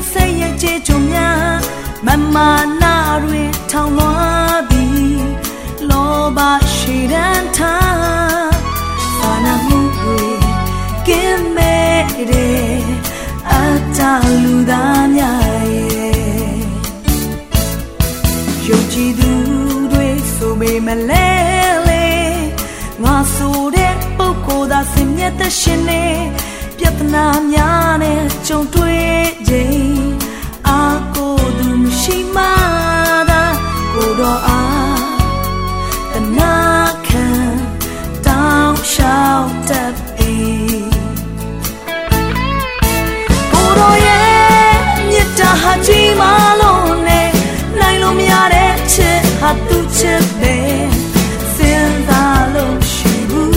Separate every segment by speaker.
Speaker 1: say ye che chumya mama na rwe thong lwa bi lo ba shi dan tha sana mu rwe kin me de ata lu da nya ye yo ji du rwe so me ma le le nga so de pokko da sim nyet the shin ne ပြဿနာများနဲ့ကြုံတွေ့ခြင်းအာကိုသူမရှိမှသာကိုတော့အားတနာခံတောင်းလျှောက်တတ်ပြီကိုတော့ရဲ့မြတ်တာဟာကြီးမားလို့နဲ့နိုင်လို့မရတဲ့ချစ်ဟာသူချစ်ပဲစဉ်းစားလို့ရှိဘူး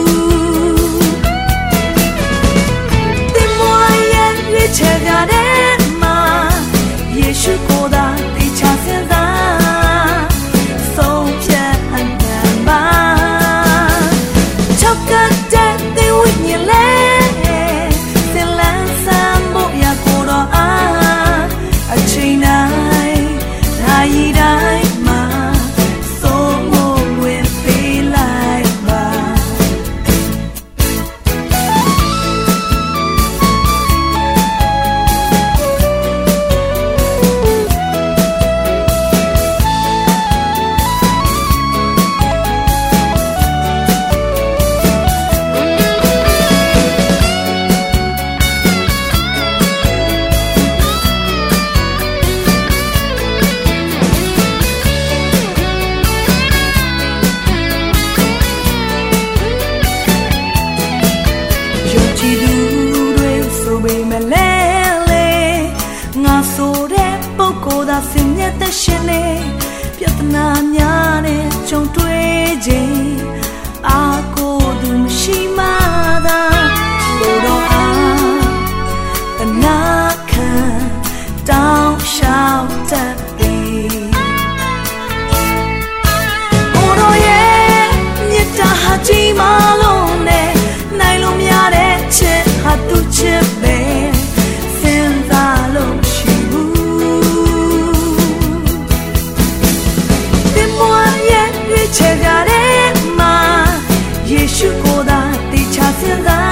Speaker 1: ချေကြတဲ့မှာယေရှုကိုယ်သာတိချစင်စားဆုံးဖြတ်အနံပါချောက်ကတဲ့ဒီဝိညာဉ်လေးသင်လန်းဆန်းဖို့ရကိုတော့အချိန်တိုင်းဒါရီတိုင်းမှာဆုံးမဝင်ပေးလိုက်ပါရှင်နေပြဿနာများနဲ့ကြုံတွေ့ခြင်းအာကိုသူမရှိမှသာကိုတော့အားတနာခံတောင်းလျှောက်တတ်ပြီကိုတော့ရဲ့မြတ်တာဟာကြီးမားလို့နဲ့နိုင်လို့မရတဲ့ချစ်ဟာသူချစ်ပဲစဉ်းစားလို့ချေကြတဲ့မှာယေရှုကိုယ်သာတိချစင်သာ